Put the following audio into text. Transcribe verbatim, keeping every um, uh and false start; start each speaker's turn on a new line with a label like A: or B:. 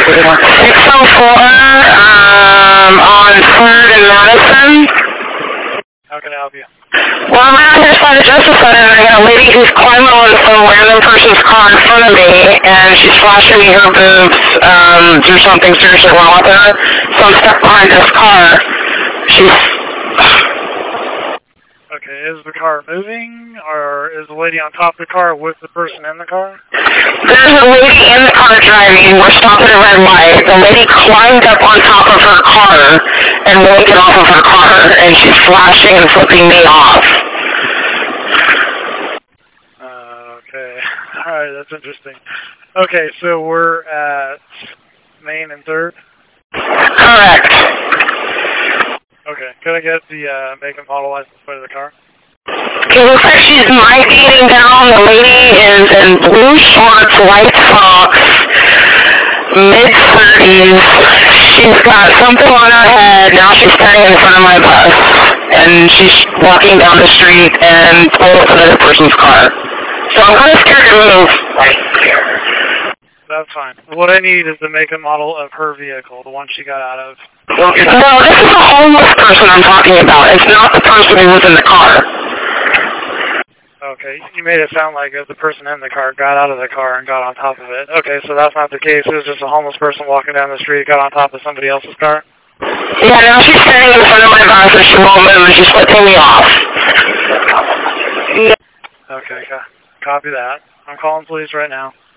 A: six oh four, um, on third and Madison.
B: How can I help you?
A: Well, I'm out here side of Justice Center, and I got a lady who's climbing on some random person's car in front of me, and she's flashing me her boobs. Um, there's something seriously wrong with her, so I'm stuck behind this car. She's...
B: Okay, is the car moving, or is the lady on top of the car with the person in the car?
A: There's a lady in the car driving. We're stopping at a red light. The lady climbed up on top of her car and won't get off of her car, and she's flashing and flipping me off.
B: Uh, okay. Alright, that's interesting. Okay, so we're at Main and third?
A: Correct.
B: Okay, could I get the uh, make and model license plate of the car?
A: It looks like she's migrating down. The lady is in blue shorts, white socks, mid thirties. She's got something on her head. Now she's standing in front of my bus. And she's walking down the street and pulled up another person's car. So I'm kind of scared to move right here.
B: That's fine. What I need is the make and model of her vehicle, the one she got out of.
A: No, this is a homeless person I'm talking about. It's not the person who was in the car.
B: Okay, you made it sound like the person in the car got out of the car and got on top of it. Okay, so that's not the case. It was just a homeless person walking down the street, got on top of somebody else's car?
A: Yeah, now she's standing in front of my bus and she won't move and she's flipping me off.
B: Okay, co copy that. I'm calling police right now.